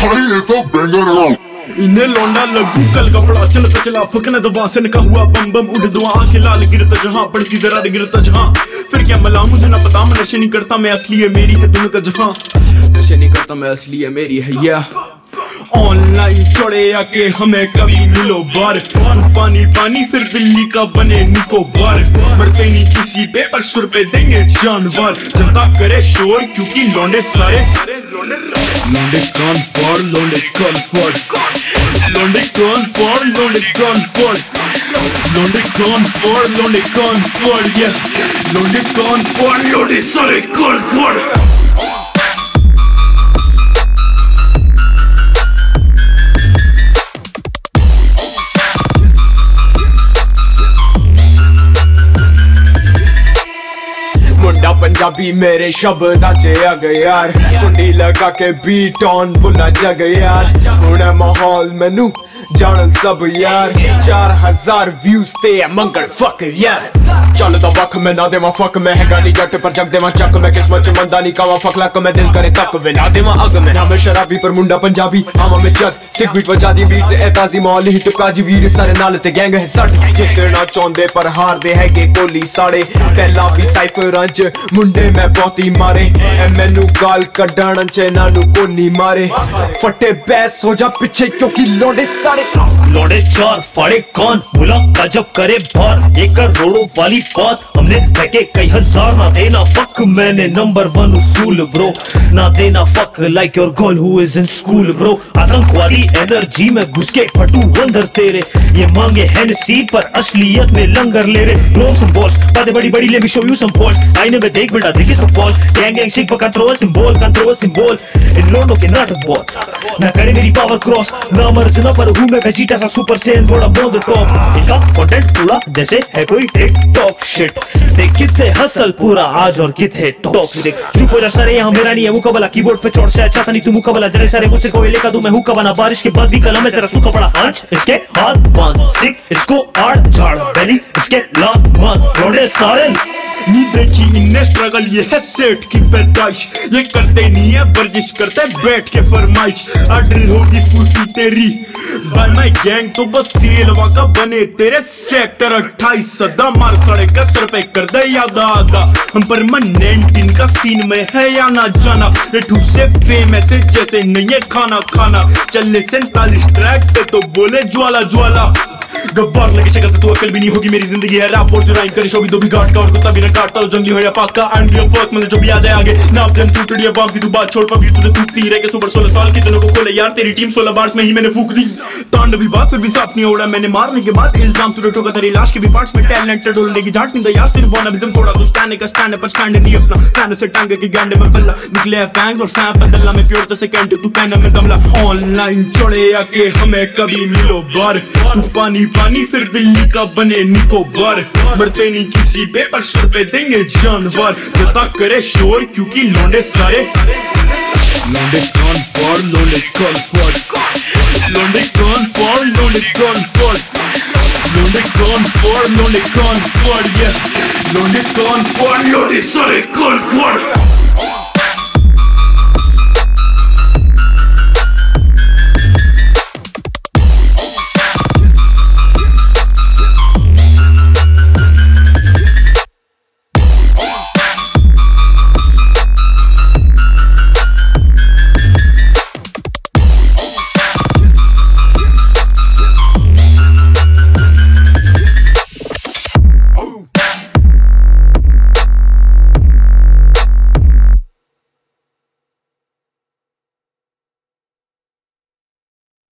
भाई ये तो बैंगर है। इन्हें लौंडा लगू कल कपड़ा चलता चला फकने दबा से का हुआ बम बम उड़ दुआ आंखें लाल गिरता जहां पड़ती दरार गिरता जहां। फिर क्या मला मुझे ना पता मैं नशे नहीं करता मैं असली है मेरी है दोनों का जहां। नशे नहीं करता मैं असली है मेरी है या ऑनलाइन चढ़े आके हमें कभी मिलो बार। पानी पानी फिर बिल्ली का बने निकोबार। मरते नहीं किसी पे पर सुर पे देंगे जानवर। जनता करे शोर क्योंकि लौंडे सारे लौंडे कान फाड़ लौंडे कान फाड़ लौंडे कान फाड़ लौंडे कान फाड़ लौंडे कान फाड़ लौंडे कान फाड़ या लौंडे कान फाड़ लौंडे सारे कान फाड़। मुंडा पंजाबी मेरे शब्द आचे आ गए यार। कुंडी लगा के बीट ऑन बुला जग यार। हुणे माहौल मैनू जानन सब यार। 4000 व्यूज ते मंगल फक यार। चल तो वक मैं ना देवा फक मैं है गानी जट पर जग देवा चक मैं किस्मत च मंदा नहीं कावा फक लक मैं दिल करे तक विला देवा अग मैं। नाम शराबी पर मुंडा पंजाबी आमा में जग सिक बीट बजा दी बीट ए ताजी मौल हिट काजी वीर सारे नाल ते गैंग है सट। जितना चाहते पर हार दे है के कोली साड़े। पहला भी साइफर अंच मुंडे मैं बहुती मारे। मैनू गाल कड्डण च नानू कोनी मारे। फटे बैस हो जा पीछे क्योंकि लौंडे सारे लौंडे चार फाड़े कौन बोला गजब करे बार। एक करोड़ों वाली बात हमने फेंके कई हजार। ना देना फक मैंने नंबर 1 उसूल ब्रो। ना देना fuck like your girl who is in school bro. आतंकवादी एनर्जी में घुस के फटू अंदर तेरे। ये मांगे हेनेसी पर असलियत में लंगर ले रहे। ग्लो सम बॉल्स बातें बड़ी बड़ी let me show you some falls. आईने में देख बेटा देखिए सब फॉल्स। गैंग गैंग शिक पर कंट्रोल सिंबल इन लोगों के नाटक बहुत ना करे मेरी पावर क्रॉस। ना मर्ज ना पर हूँ मैं वेजिटा सा सुपर सेन बड़ा बोल द टॉप। इनका कंटेंट पूरा जैसे है कोई टिकटॉक शिट। देख कितने हसल पूरा आज और कितने टॉक्सिक। चुप हो जा सारे यहाँ मेरा नहीं है मुकाबला। कीबोर्ड पे चोट से अच्छा था नहीं तू मुकाबला। जरे सारे मुझसे कोई लेकर दूं मैं हूँ कबाना। बारिश के बाद भी कलम है तेरा सूखा पड़ा आंच। इसके हाथ बांध सिक इसको आड़ झाड़ बैली इसके लात मान लौंडे सारे। नी देखी इन्हें स्ट्रगल ये है सेठ की पैदाइश। ये करते नहीं है वर्जिश करते बैठ के फरमाइश। आर्डर होगी फूसी तेरी बाय माय गैंग तो बस सीलवा का बने तेरे सेक्टर 28 सदा मार सड़े कसर पे कर दे याद आगा। हम परमानेंट इनका सीन में है या ना जाना। ये ठूसे फेम ऐसे जैसे नहीं है खाना खाना। चलने 47 ट्रैक पे तो बोले ज्वाला ज्वाला। गब्बार लगे शक्ल तो अकल भी नहीं होगी मेरी जिंदगी है रैप और जो राइम करे शो भी दो भी गाट का और कुत्ता भी ना काटता हो जंगली हो या पाका। एंड योर फर्क मतलब जो भी आ जाए आगे ना प्रेम तू टुड़िया बाप की तू बात छोड़ पबी तुझे टूटती रह के सुपर 16 साल के जनों को खोले यार। तेरी टीम 16 बार्स में ही मैंने फूक दी। तांडवी बात फिर भी साफ नहीं उड़ा मैंने मारने के बाद इल्जाम तुझे ठोका तेरी लाश के भी पार्ट्स में टैलेंटेड डोलने की झाट नहीं यार। सिर्फ वाना बिजम थोड़ा तो स्टैंड का स्टैंड पर स्टैंड नहीं अपना कान से टांग के गांडे में बल्ला निकले फैंग और सैंप बदलना में प्योर जैसे कैंट तू कहना में दमला। ऑनलाइन चढ़े आके हमें कभी मिलो बार। तू पानी पानी फिर बिल्ली का बने निकोबार। मरते नहीं किसी पे पर सुर पे देंगे जानवर। जता करे शोर क्योंकि लौंडे सारे लौंडे कान फाड़ लौंडे कान फाड़ लौंडे कान फाड़ लौंडे कान फाड़ लौंडे कान फाड़ लौंडे कान फाड़ या लौंडे कान फाड़ लौंडे सारे कान फाड़।